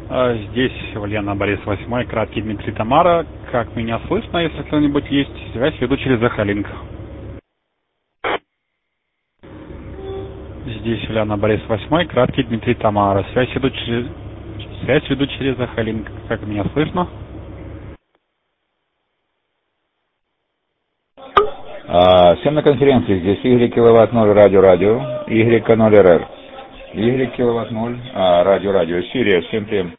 Здесь Ульяна Борис 8, краткий Дмитрий Тамара. Как меня слышно, если кто-нибудь есть? Связь веду через Захалинк. Здесь Ульяна Борис 8, краткий Дмитрий Тамара. Связь веду через Захалинк. Как меня слышно? Всем на конференции. Здесь Y киловатт 0 радио, Y0 РР. Y киловатт 0 радио, Сирия, всем привет.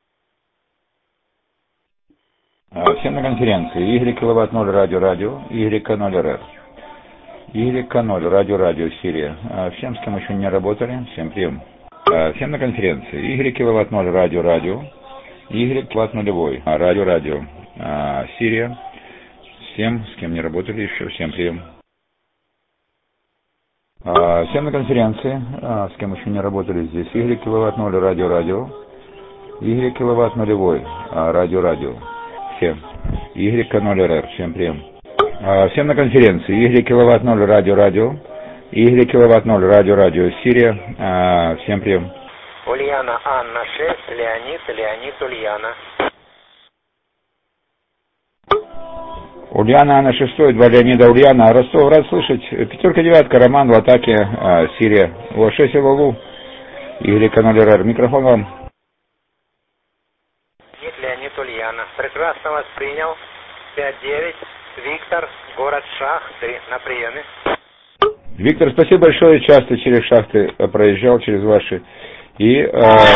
Всем на конференции. Y киловатт 0 радио, Y0 РР. Y0 радио, Сирия. Всем, с кем еще не работали, всем прием. Всем на конференции. Y киловатт 0 радио, Y киловатт 0 радио, Сирия. Всем, с кем не работали еще, всем прием. Всем на конференции, с кем еще не работали здесь, Y киловатт 0 радио, Y киловатт 0 радио, всем, Y0 РР, всем прием. Всем на конференции, Y киловатт 0 радио, Y киловатт 0 радио, Сирия, всем прием. Ульяна Анна 6, Леонид Ульяна. Ульяна Анна 6, 2 Леонида Ульяна, Ростов, рад слышать. 5-9, Роман в атаке, Сирия. О6 ЛЛУ, Y0 РР, микрофон вам. Леонид Ульяна. Прекрасно вас принял. 5-9, Виктор, город Шахты, на приеме. Виктор, спасибо большое, часто через шахты проезжал, через ваши. И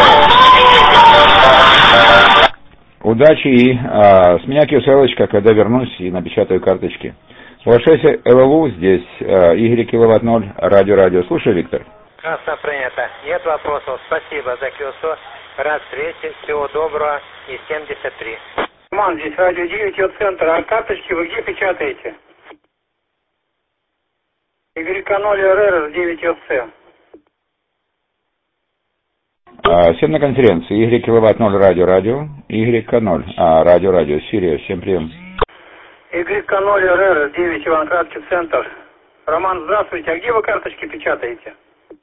удачи, и с меня QSL-очка, когда вернусь и напечатаю карточки. О6 ЛЛУ, здесь Y киловатт 0, радио. Слушай, Виктор. Красно принято. Нет вопросов. Спасибо за QSO. Рад встрече. Всего доброго. И 73. Ман, здесь радио 9 от центра. А карточки вы где печатаете? Y0 РР 9 от С. Всем на конференции. Y киловатт 0 радио, Y0 радио, Сирия, всем прием. Y0 РР 9 Иван Краткий центр. Роман, здравствуйте. А где вы карточки печатаете?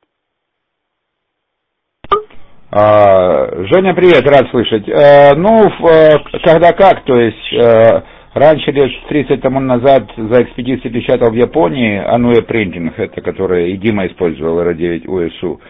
Женя, привет, рад слышать. Когда как, то есть раньше, лет 30 тому назад, за экспедиции печатал в Японии Ануэ Принтинг, это которое и Дима использовал, R9 УСУ,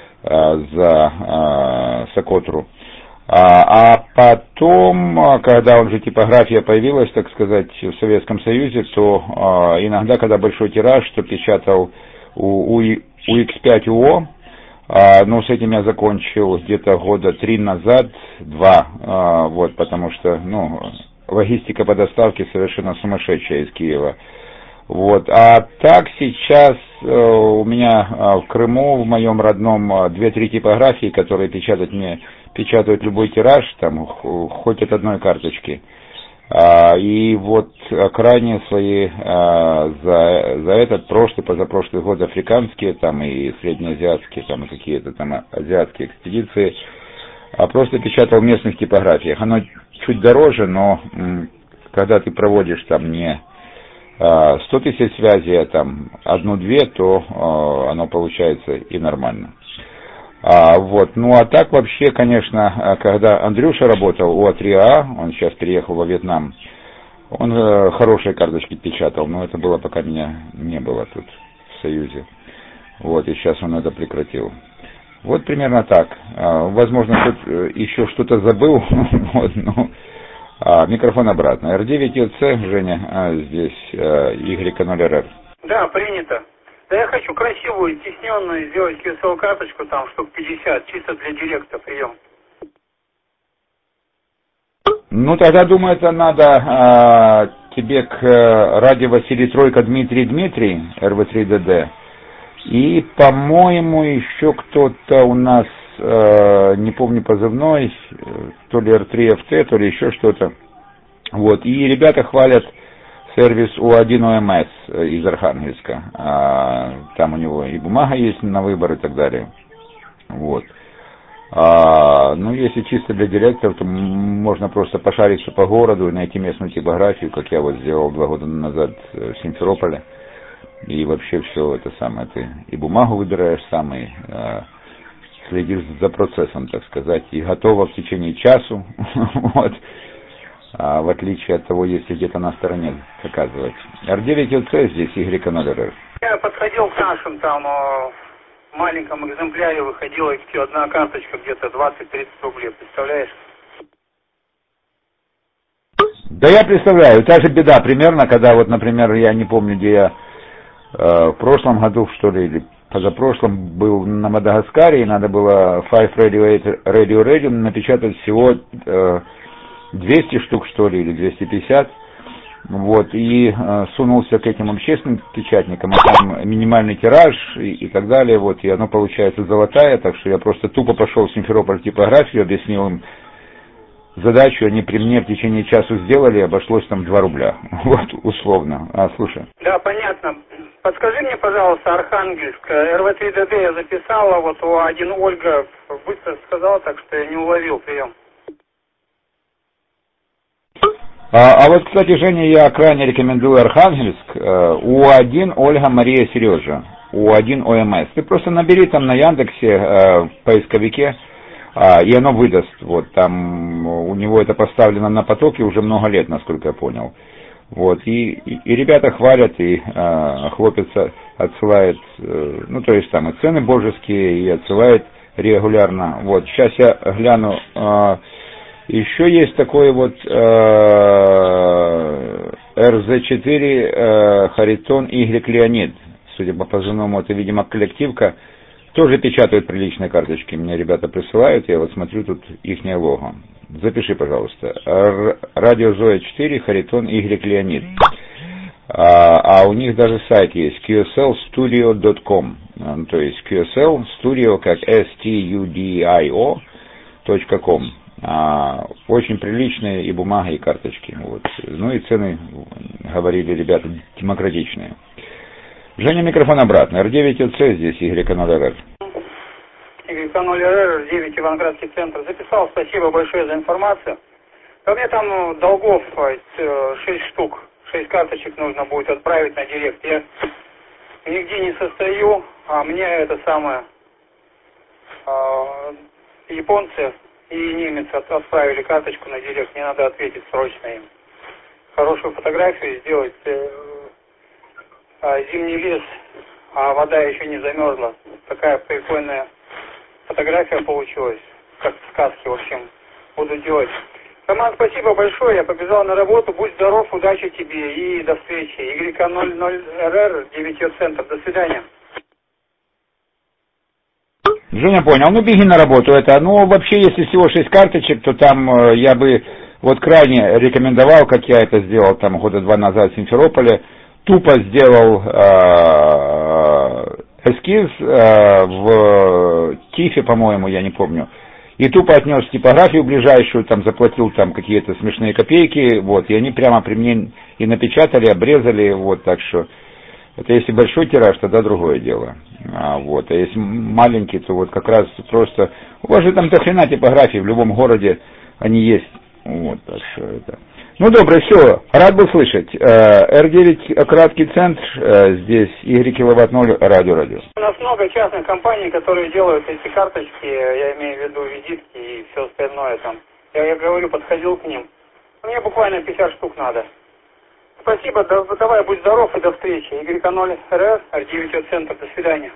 за Сокотру. А потом, когда уже типография появилась, так сказать, в Советском Союзе, то иногда, когда большой тираж, то печатал у X5 УО, но с этим я закончил где-то года 3 назад, 2, вот, потому что, логистика по доставке совершенно сумасшедшая из Киева. Вот. А так сейчас у меня в Крыму, в моем родном, 2-3 типографии, которые печатают любой тираж, там, хоть от одной карточки. И вот крайние свои за этот прошлый, позапрошлый год африканские, там, и среднеазиатские, там, и какие-то там азиатские экспедиции, просто печатал в местных типографиях. Оно чуть дороже, но когда ты проводишь там не 100 тысяч связей, а там 1-2, то оно получается и нормально. Вот. А так вообще, конечно, когда Андрюша работал у А3А, он сейчас переехал во Вьетнам, он хорошие карточки печатал, но это было, пока меня не было тут в Союзе. Вот, и сейчас он это прекратил. Вот примерно так. Возможно, тут еще что-то забыл, вот, микрофон обратно. R9 UC, Женя, здесь Y0 РР. Да, принято. Да я хочу красивую, стесненную сделать QSL-карточку, там, штук 50, чисто для директа, прием. Тогда, думаю, это надо тебе к Ради Василий Тройка Дмитрий, РВ3ДД. И, по-моему, еще кто-то у нас, не помню позывной, то ли R3FT, то ли еще что-то. Вот. И ребята хвалят сервис U1 OMS из Архангельска. Там у него и бумага есть на выбор и так далее. Вот. Если чисто для директоров, то можно просто пошариться по городу и найти местную типографию, как я вот сделал 2 года назад в Симферополе. И вообще все это самое, ты и бумагу выбираешь сам, и следишь за процессом, так сказать, и готова в течение часу, вот, в отличие от того, если где-то на стороне заказывать. R9UC здесь Y0RR. Я подходил к нашим там маленьком экземпляре, выходила одна карточка где-то 20-30 рублей, представляешь? Да я представляю, та же беда примерно, когда вот, например, я не помню, где я в прошлом году, что ли, или позапрошлом был на Мадагаскаре, и надо было Five Radio напечатать всего 200 штук, что ли, или 250. Вот, и сунулся к этим общественным печатникам, а там минимальный тираж и так далее, вот, и оно получается золотая, так что я просто тупо пошел в Симферополь типографию, объяснил им задачу, они при мне в течение часа сделали, обошлось там 2 рубля, вот, условно. Слушай. Да, понятно. Подскажи мне, пожалуйста, Архангельск, РВ3ДД я записала, вот У1 Ольга быстро сказала, так что я не уловил прием. Вот, кстати, Женя, я крайне рекомендую Архангельск, У1 Ольга Мария Сережа, У1 ОМС. Ты просто набери там на Яндексе в поисковике, и оно выдаст. Вот там у него это поставлено на потоке уже много лет, насколько я понял. Вот, и ребята хвалят, и хлопец отсылает, ну, то есть там и цены божеские, и отсылает регулярно. Вот, сейчас я гляну. Еще есть такой вот РЗ4 Харитон Y Леонид. Судя по позывному, это, видимо, коллективка. Тоже печатают приличные карточки. Мне ребята присылают, я вот смотрю, тут ихнее лого. Запиши, пожалуйста. Радио Зоя 4 Харитон Y Леонид. А у них даже сайт есть, qslstudio.com. То есть QSL Studio как studio.com. Очень приличные и бумага, и карточки. Вот. Ну и цены, говорили ребята, демократичные. Женя, микрофон обратно. R9UC здесь, Y0RR. Y0RR, 9 Иванградский центр. Записал, спасибо большое за информацию. Ко мне там долгов 6 штук. 6 карточек нужно будет отправить на директ. Я нигде не состою, а мне это самое японцы и немец отправили карточку на директ, мне надо ответить срочно им. Хорошую фотографию сделать, зимний лес, а вода еще не замерзла. Такая прикольная фотография получилась, как в сказке, в общем, буду делать. Роман, спасибо большое, я побежал на работу, будь здоров, удачи тебе и до встречи. Y00RR, 9 центр, до свидания. Женя, понял. Ну, беги на работу. Ну, вообще, если всего 6 карточек, то там я бы вот крайне рекомендовал, как я это сделал там года 2 назад в Симферополе, тупо сделал эскиз в ТИФе, по-моему, я не помню, и тупо отнес в типографию ближайшую, там заплатил там какие-то смешные копейки, вот, и они прямо при мне и напечатали, обрезали, вот, так что это если большой тираж, тогда другое дело. Вот. А если маленький, то вот как раз просто... У вас же там до хрена типографии, в любом городе они есть. Вот, так что это... Ну, добро, все, рад был слышать. R9 краткий центр, здесь Y киловатт 0, радио. У нас много частных компаний, которые делают эти карточки, я имею в виду визитки и все остальное там. Я говорю, подходил к ним. Мне буквально 50 штук надо. Спасибо, давай, будь здоров и до встречи. Y0RR, R9 центр, до свидания.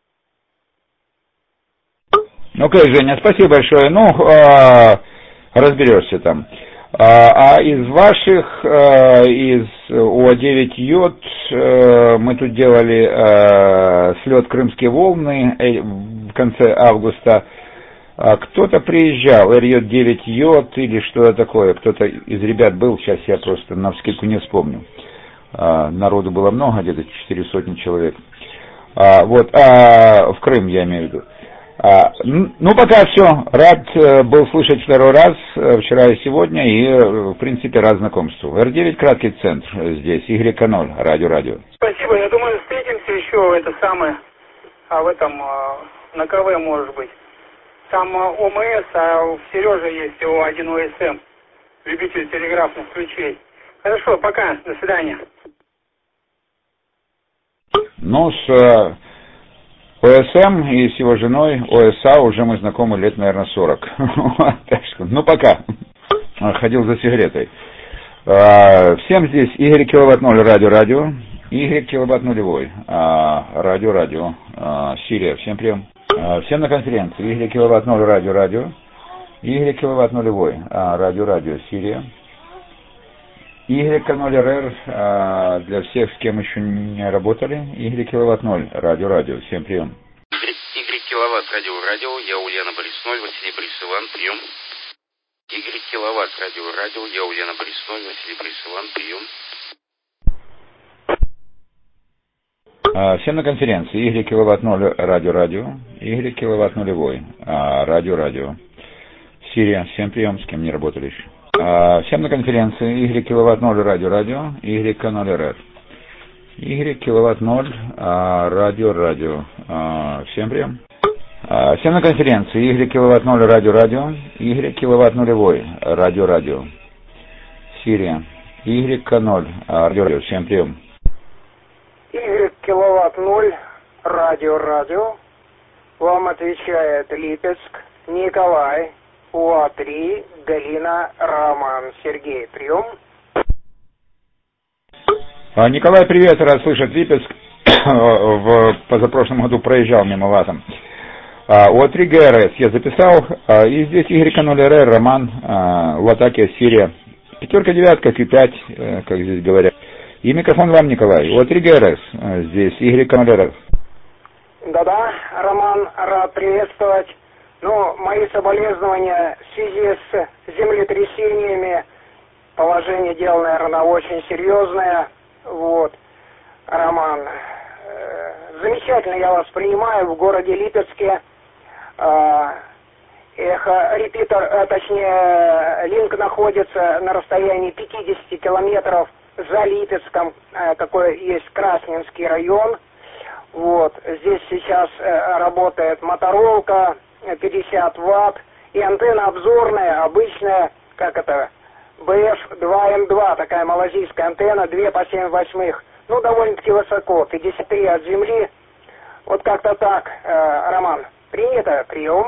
Окей, Женя, спасибо большое. Ну, разберешься там. Из ваших, из УА9 мы тут делали слет «Крымские волны» в конце августа. Кто-то приезжал, РЙ9 или что-то такое, кто-то из ребят был, сейчас я просто навскидку не вспомню. Народу было много, где-то 400 человек. Вот, в Крым я имею в виду. Ну, пока все. Рад был слышать второй раз, вчера и сегодня, и, в принципе, рад знакомству. R9 краткий центр здесь, Y0, радио. Спасибо, я думаю, встретимся еще это самое, в этом, на КВ, может быть. Там ОМС, а у Сережи есть О1 ОСМ, любитель телеграфных ключей. Хорошо, пока, до свидания. Ну, ОСМ и с его женой ОСА уже мы знакомы лет, наверное, 40. Так что, ну пока. Ходил за сигаретой. Всем здесь Игорь Киловатт 0, радио. Игорь Киловатт нулевой, радио. Сирия, всем прием. Всем на конференции. Игорь Киловатт 0, радио. Игорь Киловатт нулевой, радио, Сирия. Y0RR для всех, с кем еще не работали. Y Киловатт 0, радио, всем прием. Y Киловатт, радио, я Ульяна Борис 0, Василий Борис Иван, прием. Y Киловатт, радио, я Ульяна Борис 0, Василий Борис Иван, прием. Всем на конференции. Y Киловатт 0, радио. Y Киловатт нулевой, радио. Сирия, всем прием, с кем не работали еще. Всем на конференции. Y Киловатт 0, радио. Y0RR. Y Киловатт 0, радио. Всем прием. Всем на конференции. Y Киловатт 0, радио. Y Киловатт нулевой, радио. Сирия. Y0, радио. Всем прием. Y Киловатт 0, радио. Вам отвечает Липецк, Николай, УА-3, Галина, Роман, Сергей. Прием. Николай, привет, рад слышать. Липецк. В позапрошлом году проезжал мимо вас. УА-3 ГРС я записал. И здесь Y0RR, Роман, Латакия, Сирия. 5, 9, Q5, как здесь говорят. И микрофон вам, Николай. УА-3 ГРС. Здесь Y0RR. Да-да, Роман, рад приветствовать. Ну, мои соболезнования в связи с землетрясениями. Положение дел, наверное, очень серьезное. Вот, Роман, замечательно я вас принимаю в городе Липецке. Репитер, точнее, линк находится на расстоянии 50 километров за Липецком, какой есть Красненский район. Вот, здесь сейчас работает моторолка, 50 ватт, и антенна обзорная, обычная, BF2M2, такая малазийская антенна, 2 по 7/8. Ну, довольно-таки высоко, 53 от земли. Вот как-то так, Роман. Принято, прием.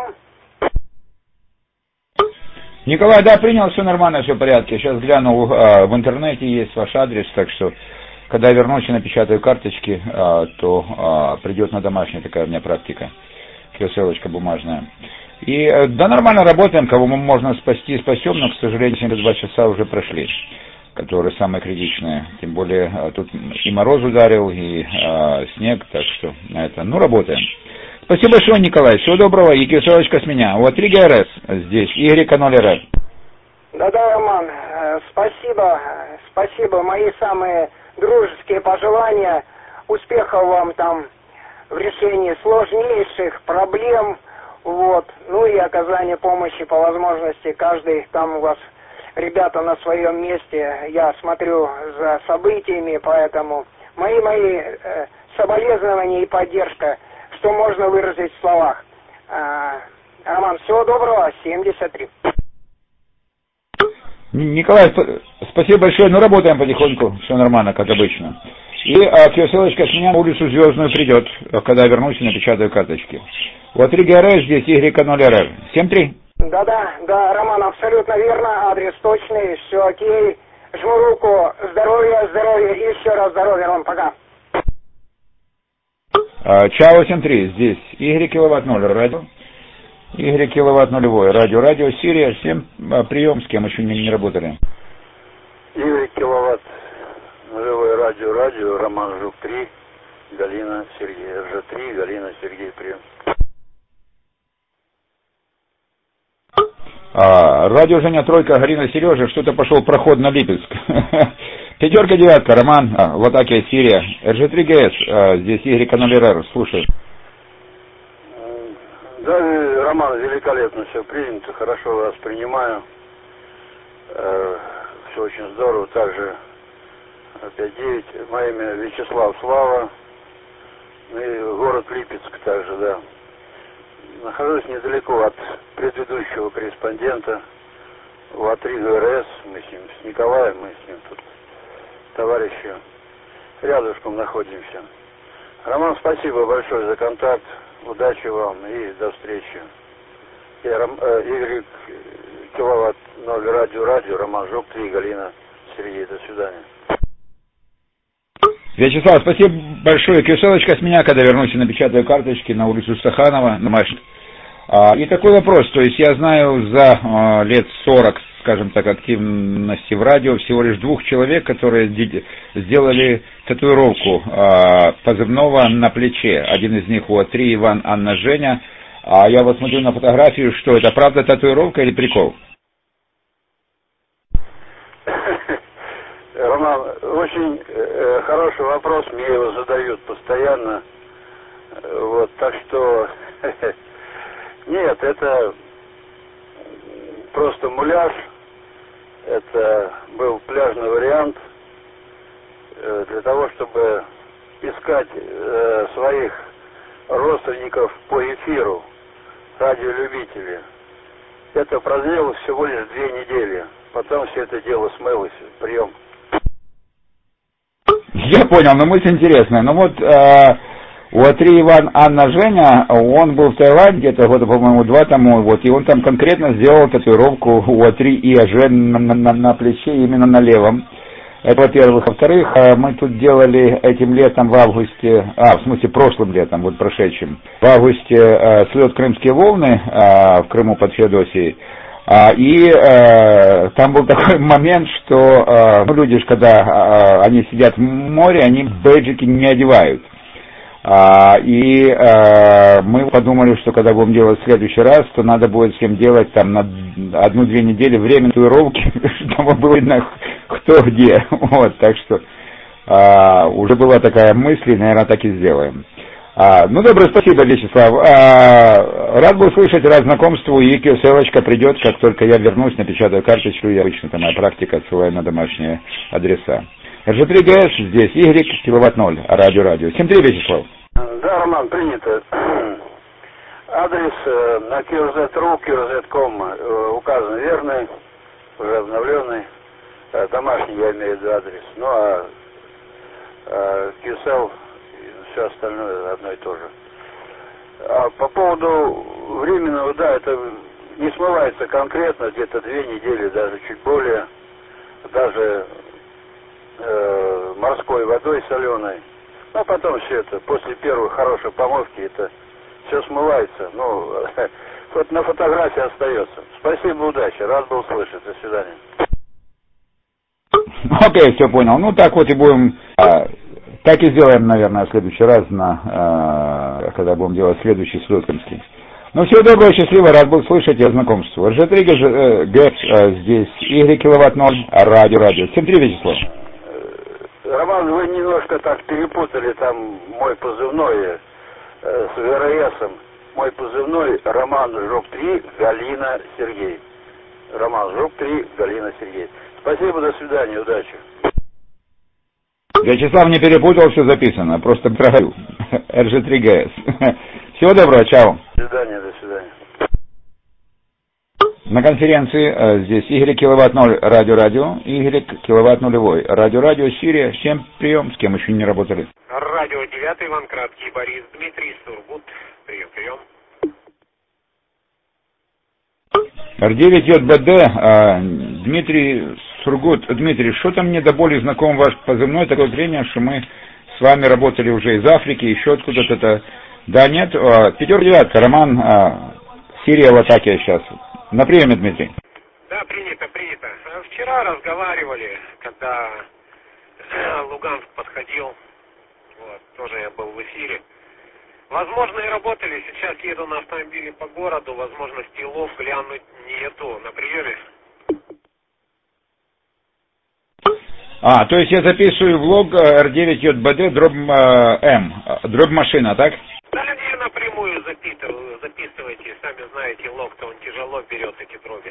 Николай, да, принял, все нормально, все в порядке. Сейчас глянул, в интернете есть ваш адрес, так что, когда я вернусь и напечатаю карточки, то придет на домашнюю, такая у меня практика. Ссылочка бумажная. И да, нормально работаем, кого можно спасти, спасем, но, к сожалению, 72 часа уже прошли, которые самые критичные. Тем более, тут и мороз ударил, и снег, так что ну, работаем. Спасибо большое, Николай, всего доброго, и ссылочка с меня. Вот 3 ГРС здесь, Y0RR. Да-да, Роман, спасибо, мои самые дружеские пожелания, успехов вам там в решении сложнейших проблем, вот, ну и оказание помощи по возможности. Каждый там у вас, ребята, на своем месте, я смотрю за событиями, поэтому мои соболезнования и поддержка, что можно выразить в словах. Роман, всего доброго, 73. Николай, спасибо большое, ну работаем потихоньку, все нормально, как обычно. И ссылочка с меня на улицу Звездную придет, когда вернусь и напечатаю карточки. Вот 3 ГРС, здесь Y0RR. 7-3. Да, Роман, абсолютно верно, адрес точный, все окей. Жму руку, здоровья и еще раз здоровья, Ром, пока. Чао, 7-3, здесь Y Киловатт 0, радио. Y Киловатт нулевой, радио, Сирия, всем прием, с кем еще не работали. Y Киловатт нулевой, радио, Роман Жук 3, Галина, Сергей, РЖ3, Галина, Сергей, прием. Радио Женя, Тройка, Галина, Сережа, что-то пошел проход на Липецк. 5, 9, Роман, Латакия, Сирия, РЖ3 ГС, здесь Y0RR, слушай. Да, Роман, великолепно все принято, хорошо вас принимаю. Все очень здорово. Также 5-9, мое имя Вячеслав Слава. И город Липецк также, да. Нахожусь недалеко от предыдущего корреспондента УА-3 ГРС. Мы с ним, с Николаем, мы с ним тут товарищи рядышком находимся. Роман, спасибо большое за контакт. Удачи вам и до встречи. Игорь Киловатт 0 радио, Роман Жук 3, Галина, Сергей. До свидания. Вячеслав, спасибо большое. Киселочка с меня, когда вернусь и напечатаю карточки на улицу Стаханова, на Машин. И такой вопрос, то есть я знаю за лет 40, скажем так, активности в радио всего лишь 2 человек, которые сделали татуировку позывного на плече. Один из них УА-3, Иван, Анна, Женя. А я вот смотрю на фотографию, что это правда татуировка или прикол? Роман, очень хороший вопрос, мне его задают постоянно. Вот, так что нет, это просто муляж, это был пляжный вариант для того, чтобы искать своих родственников по эфиру, радиолюбители. Это продлилось всего лишь 2 недели, потом все это дело смылось, прием. Я понял, но мысль интересная. Ну вот УА-3 Иван, Анна, Женя, он был в Таиланде где-то года, по-моему, 2 тому, вот, и он там конкретно сделал татуировку УА-3 и АЖ на плече, именно на левом. Это, во-первых. Во-вторых, мы тут делали этим летом в августе, в смысле прошлым летом, вот прошедшим, в августе слет «Крымские волны» в Крыму под Феодосией. И там был такой момент, что люди, когда они сидят в море, они бейджики не одевают. И мы подумали, что когда будем делать в следующий раз, то надо будет всем делать там на 1-2 недели временные татуировки, чтобы было видно, кто где. Вот, так что уже была такая мысль, и, наверное, так и сделаем. Ну, доброе, спасибо, Вячеслав. Рад был слышать, рад знакомству, и ссылочка придет, как только я вернусь, напечатаю карточку, и обычно это моя практика, отсылаю на домашние адреса. РЖ3ГС, здесь Игорь, Киловатт 0, радио. 7-3, Вячеслав. Да, Роман, принято. Адрес на QRZ.ru, QRZ.com указан верный, уже обновленный. Домашний, я имею в виду, адрес. Ну, а QSL, все остальное одно и то же. А по поводу временного, да, это не смывается конкретно, где-то 2 недели, даже чуть более, даже морской водой соленой. Ну, а потом все это, после первой хорошей помывки, это все смывается. Ну, вот на фотографии остается. Спасибо, удачи, рад был слышать. До свидания. Окей, все понял. Ну, так вот и будем, так и сделаем, наверное, в следующий раз, когда будем делать следующий Слёткинский. Ну, всего доброго, счастливо, рад был слышать и знакомству. РЖ3ГС, здесь Игорь Киловатт 0, радио. 7-3, Вячеслав. Роман, вы немножко так перепутали там мой позывной с ВРСом. Мой позывной Роман Жук 3, Галина, Сергей. Роман Жук 3, Галина, Сергей. Спасибо, до свидания, удачи. Вячеслав не перепутал, все записано, просто говорю. РЖ3ГС. Всего доброго, чао. До свидания. На конференции здесь Игорь Киловатт 0, радио, Игорь Киловатт 0, радио, Сирия, всем прием, с кем еще не работали. Радио 9, Иван Краткий, Борис, Дмитрий, Сургут, прием. Р9ЙБД, Дмитрий, Сургут, Дмитрий, что-то мне до боли знаком ваш позывной, такое зрение, что мы с вами работали уже из Африки, еще откуда-то. Да, нет, 5-9, Роман, Сирия в атаке сейчас. На приеме, Дмитрий. Да, принято. Вчера разговаривали, когда Луганск подходил, вот, тоже я был в эфире. Возможно, и работали, сейчас еду на автомобиле по городу, возможности лов глянуть нету. На приеме. То есть я записываю влог Р9ЙБД дробь машина, так? Да, не напрямую записывайте, сами знаете, лог-то он тяжело берет эти дроби.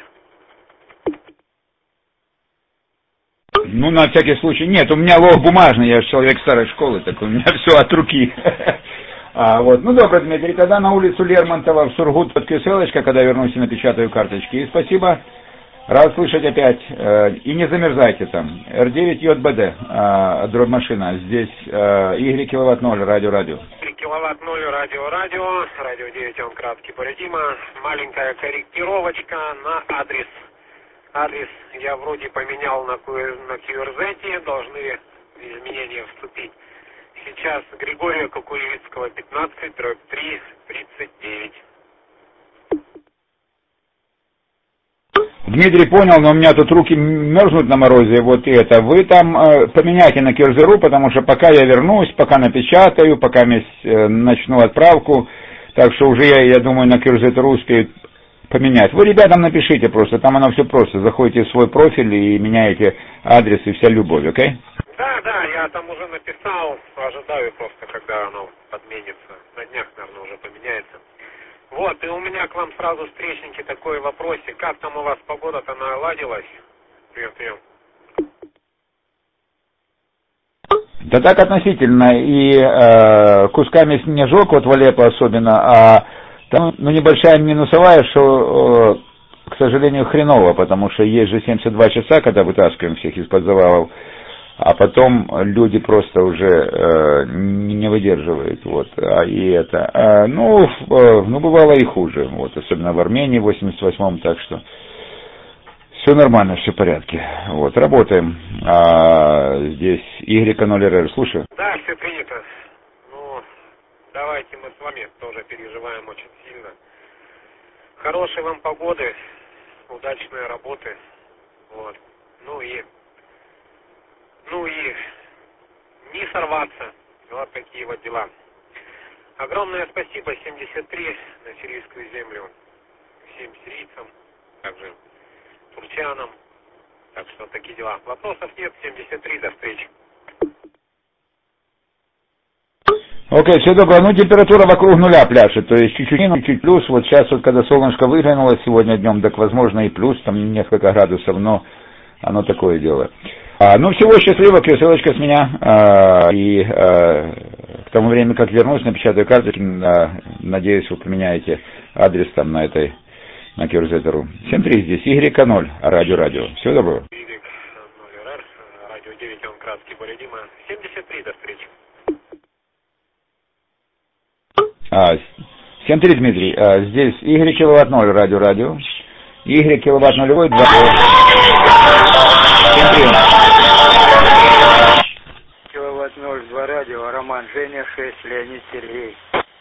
Ну, на всякий случай. Нет, у меня лог бумажный, я же человек старой школы, так у меня все от руки. Вот. Ну, добро, Дмитрий, тогда на улицу Лермонтова в Сургут под ссылочка, когда вернусь и напечатаю карточки. И спасибо Рад слышать опять. И не замерзайте там. Р9 ЙБД, дробь машина. Здесь Y киловатт 0, радио. Киловатт 0, радио. Радио 9, он краткий Бородима. Маленькая корректировочка на адрес. Адрес я вроде поменял на QRZ, должны изменения вступить. Сейчас Григория Кукуревицкого, 15, дробь 3, 39. Дмитрий понял, но у меня тут руки мерзнут на морозе, вот и это. Вы там поменяйте на Кирзеру, потому что пока я вернусь, пока напечатаю, пока начну отправку, так что уже я думаю, на Кирзеру успею поменять. Вы ребятам напишите просто, там оно все просто. Заходите в свой профиль и меняете адрес и вся любовь, окей? Да, я там уже написал, ожидаю просто, когда оно подменится. На днях, наверное, уже поменяется. Вот, и у меня к вам сразу, встречники, такой вопросик. Как там у вас погода-то наладилась? Прием. Да так относительно. И кусками снежок, вот в Алеппо особенно, а там небольшая минусовая, что, к сожалению, хреново, потому что есть же 72 часа, когда вытаскиваем всех из-под завалов, а потом люди просто уже не выдерживают, вот, и это, бывало и хуже, вот, особенно в Армении в 88-м, так что все нормально, все в порядке, вот, работаем, здесь Y0RR, слушаю. Да, все принято, давайте мы с вами тоже переживаем очень сильно, хорошей вам погоды, удачной работы, вот, и не сорваться. Вот такие вот дела. Огромное спасибо 73 на сирийскую землю. Всем сирийцам, также турчанам. Так что такие дела. Вопросов нет. 73, до встречи. Окей, все добро. Температура вокруг нуля пляшет, то есть чуть-чуть минус, чуть плюс. Вот сейчас, вот когда солнышко выглянуло сегодня днем, так возможно и плюс, там несколько градусов, но оно такое дело. Всего счастливо, ссылочка с меня, и к тому времени, как вернусь, напечатаю карточки, надеюсь, вы поменяете адрес там на QRZ.ru. 7.3 здесь, Y0, радио. Всего доброго. Y0, радио 9, он краткий Бородима. 73, до встречи. 7.3, Дмитрий, здесь Y киловатт 0, радио. Y киловатт 0, 2. Киловатт 0, 2 радио, Роман, Женя, 6, Леонид, Сергей.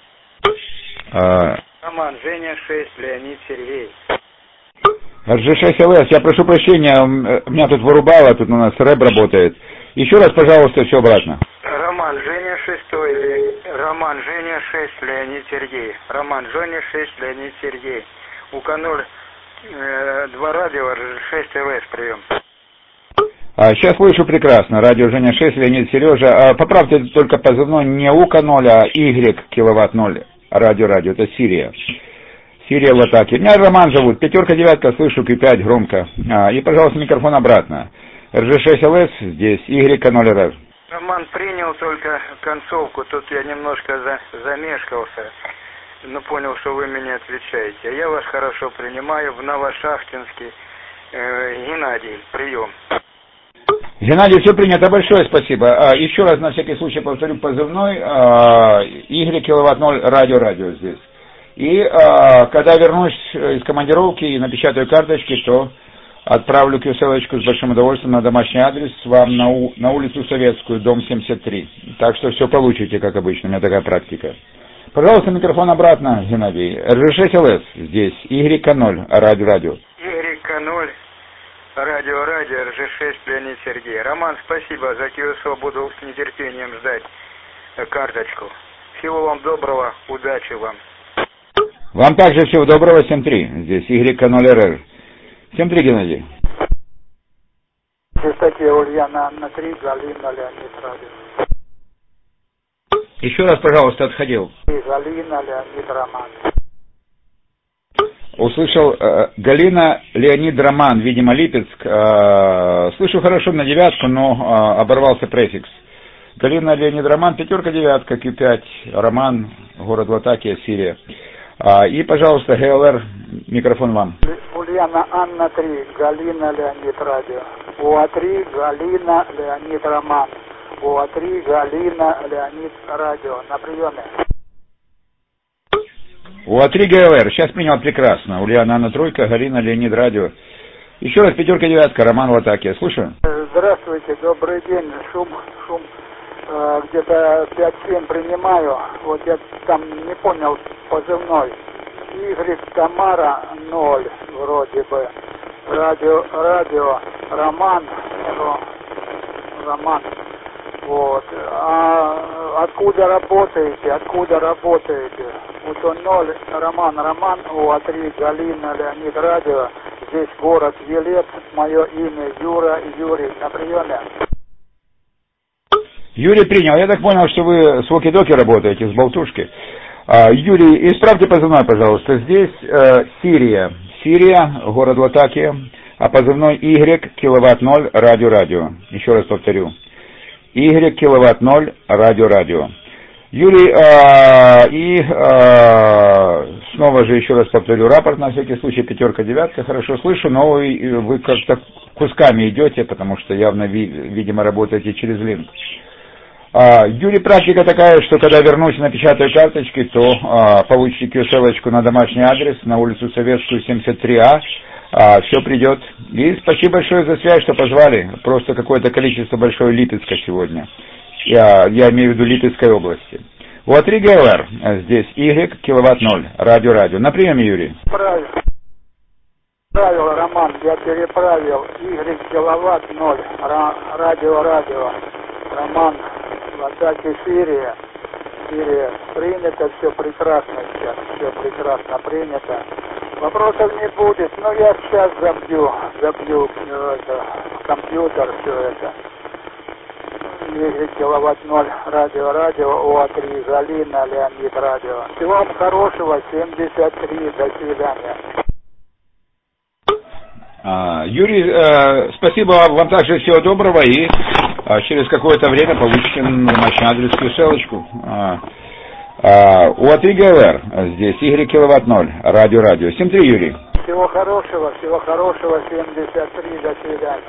Роман, Женя, 6, Леонид, Сергей. RG6LS, я прошу прощения, меня тут вырубало, тут у нас рэп работает. Еще раз, пожалуйста, все обратно. Роман, Женя, 6, Роман, Женя, 6, Леонид, Сергей. Роман, Женя, 6, Леонид, Сергей. УК-0, 2 радио, RG6LS, прием. Сейчас слышу прекрасно. Радио Женя 6, Леонид, Сережа. Поправьте только позывной не УК-0, а Y киловатт 0. Радио. Это Сирия. Сирия в атаке. Меня Роман зовут. 5-9, слышу Q5 громко. И, пожалуйста, микрофон обратно. RG6LS здесь, Y0RR. Роман, принял только концовку. Тут я немножко замешкался. Но понял, что вы меня отвечаете. Я вас хорошо принимаю. В Новошахтинске. Геннадий, прием. Геннадий, все принято, большое спасибо. Еще раз на всякий случай повторю позывной, Y киловатт 0, радио здесь. И когда вернусь из командировки и напечатаю карточки, то отправлю QSL-очку с большим удовольствием на домашний адрес вам на улицу Советскую, дом 73. Так что все получите, как обычно, у меня такая практика. Пожалуйста, микрофон обратно, Геннадий. RG6LS здесь, Y0, радио. Y0. Радио, RG6, Леонид, Сергей. Роман, спасибо за QSO, буду с нетерпением ждать карточку. Всего вам доброго, удачи вам. Вам также всего доброго, 7.3, здесь Y0RR. 7.3, Геннадий. Частоте Ульяна Анна 3, Галина, Леонид, радио. Еще раз, пожалуйста, отходил. Галина, Леонид, Роман. Услышал Галина, Леонид, Роман, видимо, Липецк. Слышу хорошо на 9, но оборвался префикс. Галина, Леонид, Роман, 5-9, Q5, Роман, город в атаке, Сирия. И, пожалуйста, ГЛР, микрофон вам. Ульяна Анна 3, Галина Леонид радио. УА3, Галина Леонид Роман. УА3, Галина Леонид радио. На приеме. УА3 ГЛР, сейчас принял прекрасно. Ульяна Анна Тройка, Галина Леонид радио. Еще раз 5-9, Роман в атаке. Слушаю. Здравствуйте, добрый день. Шум. Где-то 5-7 принимаю. Вот я там не понял позывной. Игорь Тамара 0 вроде бы. Радио Роман. Вот. А откуда работаете? Вот он 0, Роман, УА3, Галина, Леонид радио. Здесь город Елец, мое имя Юрий, на приеме. Юрий принял. Я так понял, что вы с Воки-Доки работаете, с болтушки. Юрий, исправьте позывной, пожалуйста. Здесь Сирия, город Латакия, а позывной Y, киловатт 0, радио. Еще раз повторю. Y, киловатт 0, радио. Юрий, снова же еще раз повторю рапорт, на всякий случай 5-9, хорошо слышу, но вы как-то кусками идете, потому что явно, видимо, работаете через линк. Юрий, практика такая, что когда вернусь, напечатаю карточки, то получите QSL-очку на домашний адрес, на улицу Советскую, 73А, все придет. И спасибо большое за связь, что позвали, просто какое-то количество большое Липецка сегодня. Я имею в виду Липецкой области. УА3 ГЛР, здесь Y, киловатт 0, радио. На приеме, Юрий. Правил, Роман, я переправил. Y, киловатт 0, радио. Роман, в атаке Сирия. Принято, все прекрасно сейчас, все прекрасно принято. Вопросов не будет, но я сейчас забью компьютер, все это. Киловатт 0, радио, УА3, Галина, Леонид радио. Всего вам хорошего, 73, до свидания. Юрий, спасибо вам также, всего доброго, и через какое-то время получите домашний адрес QSL-очку. УА3 ГЛР, здесь Y, киловатт 0, радио. 7-3, Юрий. Всего хорошего, 73, до свидания.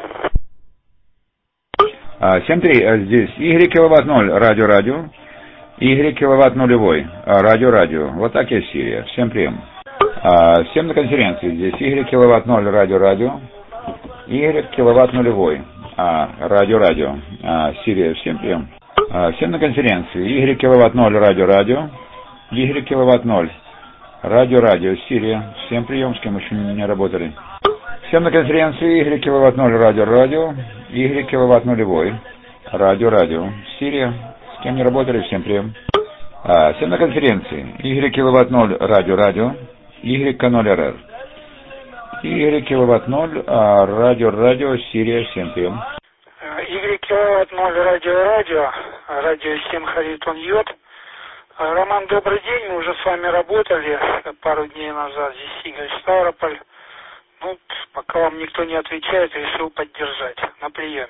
7-3, здесь Y, киловатт 0, радио. Y, киловатт 0, радио. Вот так и Сирия. Всем прием. Всем на конференции. Здесь Y, киловатт 0, радио. Y, киловатт 0, радио. Сирия. Всем прием. Всем на конференции. Y, киловатт 0, радио. Y, киловатт 0, радио. Сирия. Всем прием, с кем еще не работали. Всем на конференции. Y, киловатт 0, радио. Y, киловатт 0, радио. Сирия. С кем не работали, всем прием. Всем на конференции. Y, киловатт 0, радио. Y, К0, РР. Y, киловатт 0, радио, Сирия, всем прием. Y, киловатт 0, радио 7, Харитон Йод. Роман, добрый день, мы уже с вами работали пару дней назад, здесь Игорь Ставрополь. Ну, пока вам никто не отвечает, решил поддержать. На приеме.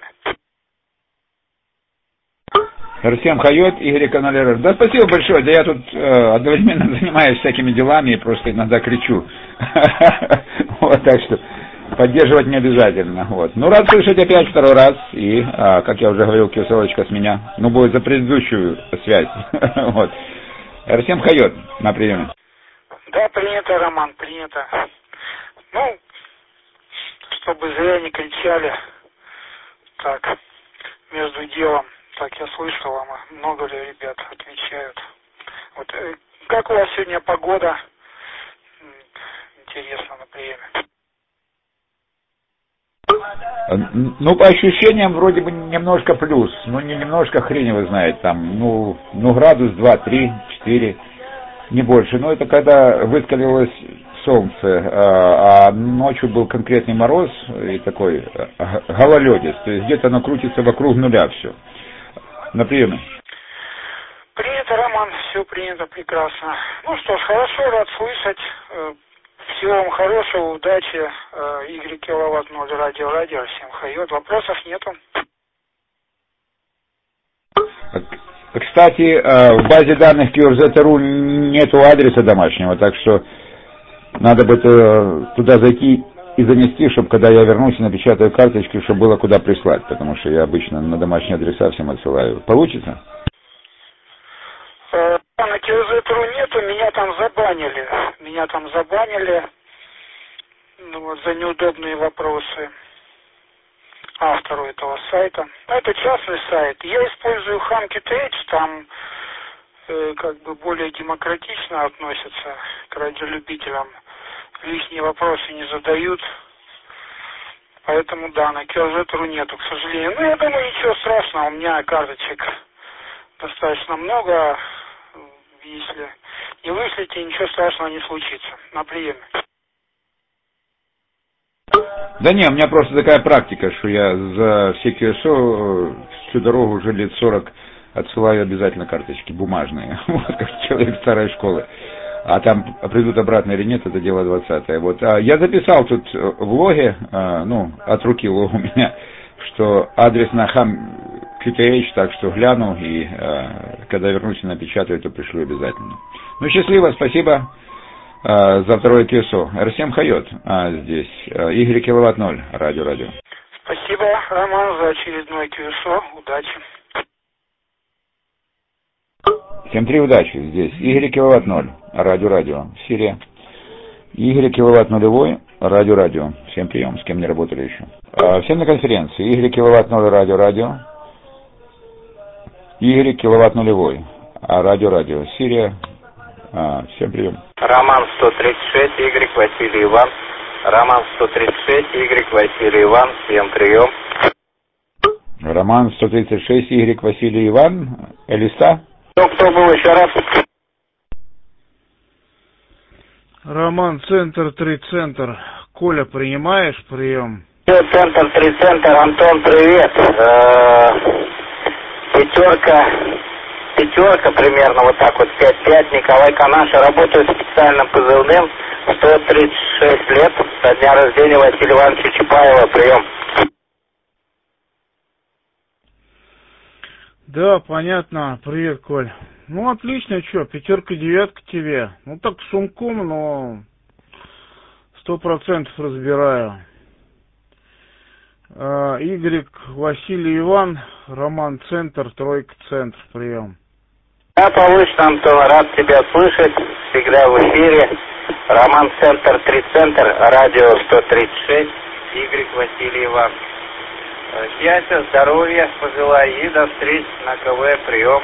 Р7 Хайот, Y, К0, РР. Да, спасибо большое, да я тут одновременно занимаюсь всякими делами и просто иногда кричу. Вот, так что поддерживать не обязательно. Вот. Ну, рад слышать опять второй раз. И, как я уже говорил, QSL-очка с меня. Ну, будет за предыдущую связь. Вот. Р7 Хайот, на приеме. Да, принято, Роман, принято. Ну, чтобы зря не кричали. Так, между делом. Так, я слышал, много ли ребят отвечают. Вот, как у вас сегодня погода? Интересно, на приеме. Ну, по ощущениям, вроде бы немножко плюс. Ну, не немножко, хрен его знает. Там, ну градус 2, 3, 4, не больше. Но это когда выскалилось солнце, а ночью был конкретный мороз и такой гололедец. То есть где-то оно крутится вокруг нуля все. На приеме. Принято, Роман, все принято прекрасно. Ну что ж, хорошо, рад слышать. Всего вам хорошего, удачи. Y, киловатт 0, радио, всем хайот. Вопросов нету. Кстати, в базе данных QRZ.ru нету адреса домашнего, так что надо бы туда зайти и занести, чтобы когда я вернусь и напечатаю карточки, чтобы было куда прислать, потому что я обычно на домашние адреса всем отсылаю. Получится? На QRZ.ru нету, меня там забанили, ну, вот, за неудобные вопросы автору этого сайта. Это частный сайт. Я использую HunkyTage, там как бы более демократично относятся к радиолюбителям. Лишние вопросы не задают. Поэтому да, на QRZ.ru нету, к сожалению. Ну, я думаю, ничего страшного, у меня карточек достаточно много. Если не вышлите, ничего страшного не случится. На приеме. Да не, у меня просто такая практика, что я за все QSO всю дорогу уже лет 40 отсылаю обязательно карточки бумажные, вот как человек старой школы. А там придут обратно или нет, это дело 20-е. Вот. Я записал тут в логе, от руки лог у меня, что адрес на QTH, так что гляну, и когда вернусь и напечатаю, то пришлю обязательно. Ну, счастливо, спасибо за второе QSO. Р7 Хайот здесь. Игорь Киловатт 0, радио. Спасибо, Роман, за очередной QSO. Удачи. 7-3, удачи. Здесь Игорь Киловатт 0, радио. Сирия. Игорь Киловатт 0, радио. Всем прием, с кем не работали еще. Всем на конференции. Игорь Киловатт 0, радио. Игорь Киловатт 0, радио. Сирия. Всем прием. Роман 136, Игорь, Василий Иван. Роман 136, Игорь, Василий Иван. Всем прием. Роман 136, Игорь, Василий Иван. Элиста? Кто был еще раз? Роман, центр, 3 центр. Коля, принимаешь прием? Центр, 3 центр. Антон, привет. Пятерка примерно, вот так вот, 5-5. Николай Канаша, работаю специальным позывным, 136 лет, со дня рождения Василия Ивановича Чапаева, прием. Да, понятно. Привет, Коль. Ну, отлично, что, 5-9 тебе. Ну, так сумком, но 100% разбираю. Игорь, Василий Иван, Роман, центр, 3 центр, прием. Да, получится, Антон, рад тебя слышать, всегда в эфире. Роман, центр, 3 центр, радио 136, Игорь, Василий Иван. Счастья, здоровья пожелаю и до встречи на КВ, прием.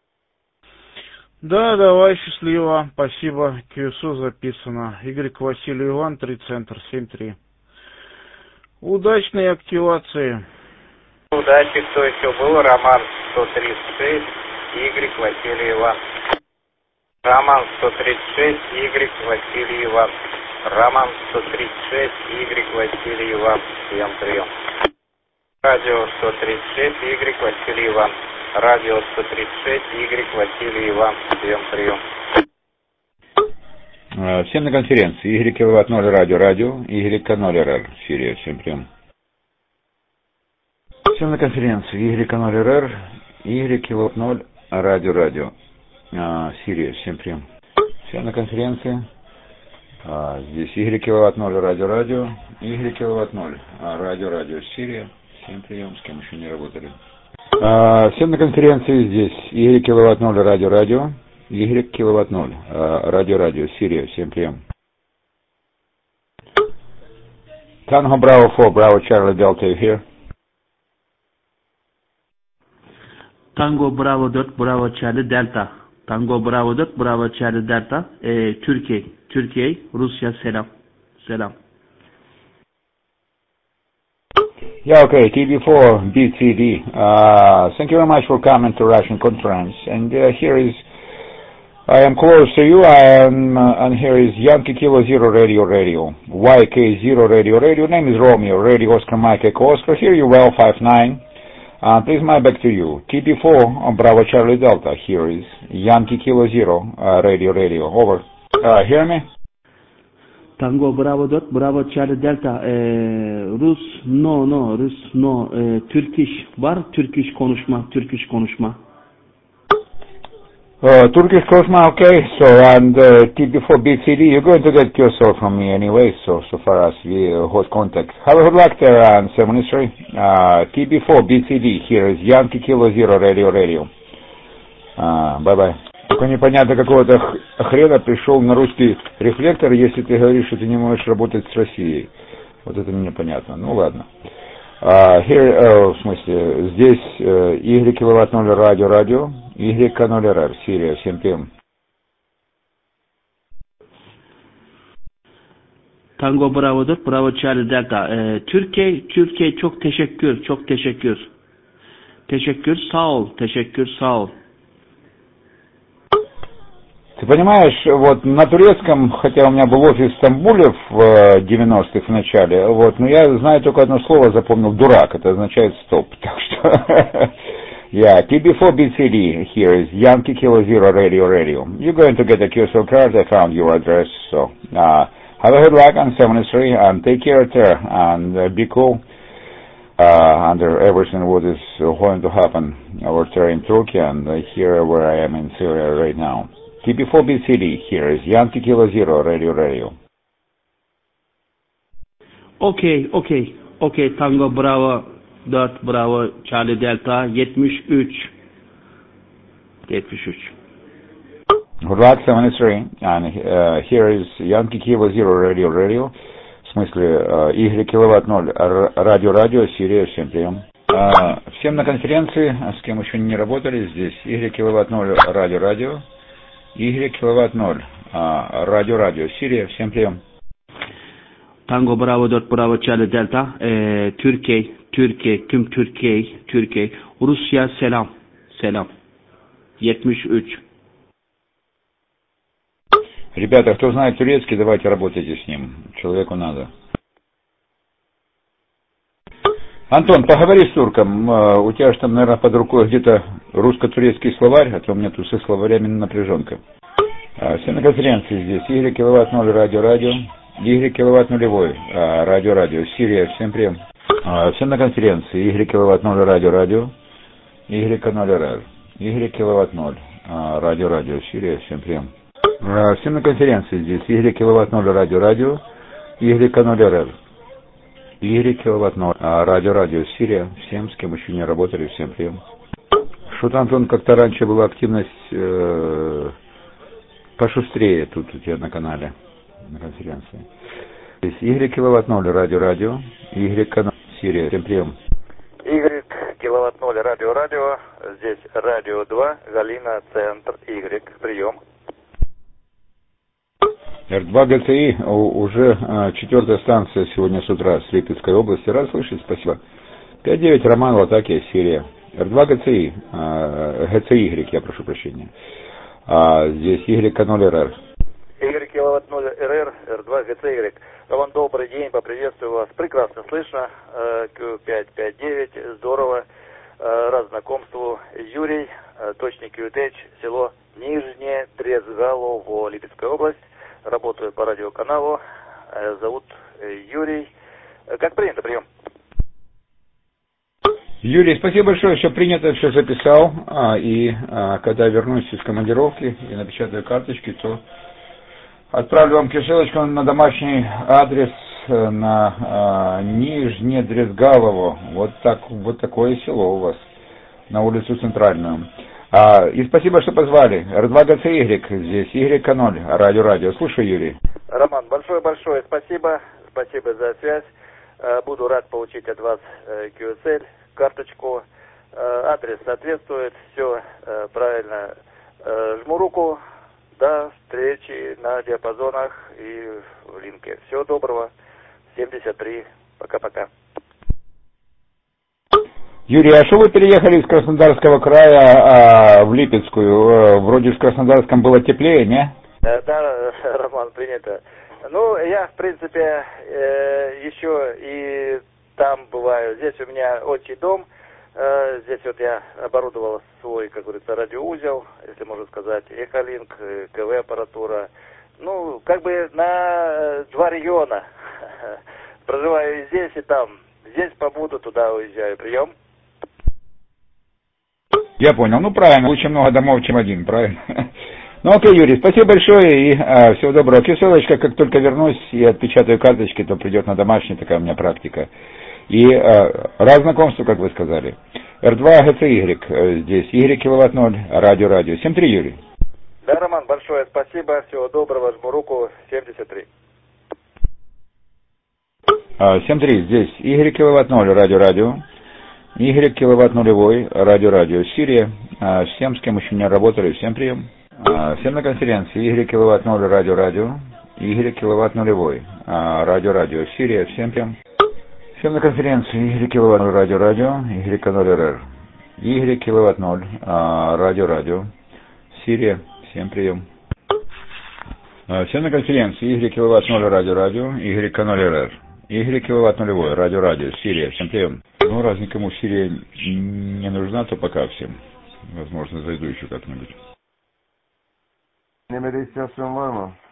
Да, давай, счастливо, спасибо, QSO записано. Игорь, Василий Иван, 3 центр, 7-3. Удачной активации. Удачи, кто еще был? Роман 136, Игорь, Василий Иван. Роман 136, Игорь, Василий Иван. Роман 136, Игорь, Василий Иван. Всем прием. Радио 136, Игорь, Василий Иван. Радио 136, Игорь, Василий Иван. Всем прием. Всем на конференции. Игорь Киловатт 0, радио. Игорь К0 РР. Сирия. Всем прием. Всем на конференции. Игорь К0 РР. Игорь Киловатт 0, радио. Сирия. Всем прием. Всем на конференции. Здесь Игорь Киловатт 0, радио. Игорь Киловатт 0, радио. Сирия. Всем прием. С кем еще не работали. Всем на конференции. Здесь Игорь Киловатт 0, радио. Игорь Киловатт 0, радио, Сирия, всем прием. Tango Bravo 4, Bravo Charlie Delta, you here? Tango Bravo 4, Bravo Charlie Delta. Tango Bravo 4, Bravo Charlie Delta. Türkiye, Rusya, selam. Yeah, okay, TV4, BTD. Thank you very much for coming to Russian conference. And here is, I am close to you, and here is Yankee Kilo Zero Radio, YK Zero Radio, name is Romeo, Radio Oscar Mike Echo Oscar, hear you well, 59. Please my back to you, TB4 on Bravo Charlie Delta, here is Yankee Kilo Zero Radio, over. Hear me? Tango Bravo 4, Bravo Charlie Delta, Rus no, Turkish var, Turkish konuşma. Turkish Cosma, okay. So, and TB4 BCD, you're going to get yourself from me anyway, so far as we hold contact. Have a good luck there, and Ministry. TB4 BCD, here is Yankee Kilo Zero Radio. Bye-bye. Только непонятно, какого-то хрена пришел на русский рефлектор, если ты говоришь, что ты не можешь работать с Россией. Вот это мне понятно. Ну, ладно. В смысле, здесь Y киловатт 0 радио, YK0RR, Сирия, всем привет. Tango Bravo'dur, Bravo Charlie Delta. Türkiye çok teşekkür. Teşekkür, sağ ol. Ты понимаешь, вот на турецком, хотя у меня был офис в Стамбуле в 90-х в начале, вот, но я знаю только одно слово, запомнил, дурак, это означает стоп, так что, yeah, TB4 BCD, here is Yankee Kilo Zero Radio. You're going to get a QSL card, I found your address, so, have a good luck on 73, and take care there, and be cool, under everything what is going to happen over there in Turkey, and here where I am in Syria right now. TB4 BCD, here is Yankee Kilo Zero Radio. Okay, Tango Bravo 4 Bravo Charlie Delta 73. Good luck, 73, and here is Yankee Kilo Zero Radio. В смысле, Y киловатт 0 радио, Сирия, всем прием. Всем на конференции, с кем еще не работали, здесь Y киловатт 0 радио. Y киловатт 0 радио, Сирия, всем прием. Tango Bravo 4 Bravo Charlie Delta, tüm Türkiye, Rusya selam, 73. Ребята, кто знает турецкий, давайте работайте с ним, человеку надо. Антон, поговори с турком, у тебя же там, наверное, под рукой где-то русско-турецкий словарь, а то у меня тут со словарями напряженка. Все на конференции здесь, Y киловатт 0 радио, Y киловатт 0 радио, Сирия, всем прием. Все на конференции, Y киловатт 0 радио, YK0RR, Y киловатт 0 радио, Сирия, всем прием. Все на конференции здесь, Y киловатт 0 радио, YK0RR. Y киловатт 0 радио, Сирия, всем, с кем еще не работали, всем прием. Что-то, Антон, как-то раньше была активность пошустрее тут у тебя на канале, на конференции. Здесь Y киловатт 0 радио, YK0, Сирия, всем прием. Y киловатт 0 радио, здесь радио 2, Галина, центр, Y, прием. R2 ГЦИ, уже 4-я станция сегодня с утра с Липецкой области. Рад слышать, спасибо. 5-9, Роман, Латакия, Сирия. R2 ГЦИ, ГЦY, я прошу прощения. Здесь YK0RR. Y киловатт 0 РР, R2 ГЦY. Роман, добрый день, поприветствую вас. Прекрасно слышно. Q559, здорово. Рад знакомству. Юрий, точник QTH, село Нижнее Дрезгалово, Липецкая область. Работаю по радиоканалу. Зовут Юрий. Как принято, прием. Юрий, спасибо большое, все принято, все записал. И когда вернусь из командировки и напечатаю карточки, то отправлю вам кишелочку на домашний адрес на Нижнее Дрезгалово. Вот такое село у вас, на улицу Центральную. И спасибо, что позвали. R2 ГЦY, здесь YK0, радио. Слушай, Юрий. Роман, большое спасибо. Спасибо за связь. Буду рад получить от вас QSL, карточку. Адрес соответствует, все правильно. Жму руку. До встречи на диапазонах и в линке. Всего доброго. 73. Пока-пока. Юрий, а что вы переехали из Краснодарского края в Липецкую? Вроде в Краснодарском было теплее, не? Да, Роман, принято. Ну, я, в принципе, еще и там бываю. Здесь у меня отчий дом. Здесь вот я оборудовал свой, как говорится, радиоузел, если можно сказать, Эхолинк, КВ-аппаратура. Ну, как бы на 2 региона. Проживаю и здесь, и там. Здесь побуду, туда уезжаю. Прием. Я понял. Ну, правильно, лучше много домов, чем один, правильно? Ну, окей, Юрий, спасибо большое и всего доброго. Ссылочка, как только вернусь и отпечатаю карточки, то придет на домашний, такая у меня практика. И рад знакомству, как вы сказали. R2 GCY здесь, Y киловатт 0, радио. 7-3, Юрий. Да, Роман, большое спасибо, всего доброго, жму руку, 73. 7-3, здесь, Y киловатт 0, радио. Y киловатт нулевой, радио. Сирия, всем, с кем еще не работали, всем прием. Всем на конференции, Y киловатт 0, радио. Y киловатт нулевой, радио. Сирия, всем прием. Всем на конференции, Y киловатт 0, радио. Y0 РР. Y киловатт 0, радио. Сирия, всем прием. Всем на конференции, Y киловатт 0, радио. Y0 РР. Y киловатт нулевой, радио. Сирия, всем прием. Ну, раз никому Сирия не нужна, то пока всем. Возможно, зайду еще как-нибудь. Не мерись, все,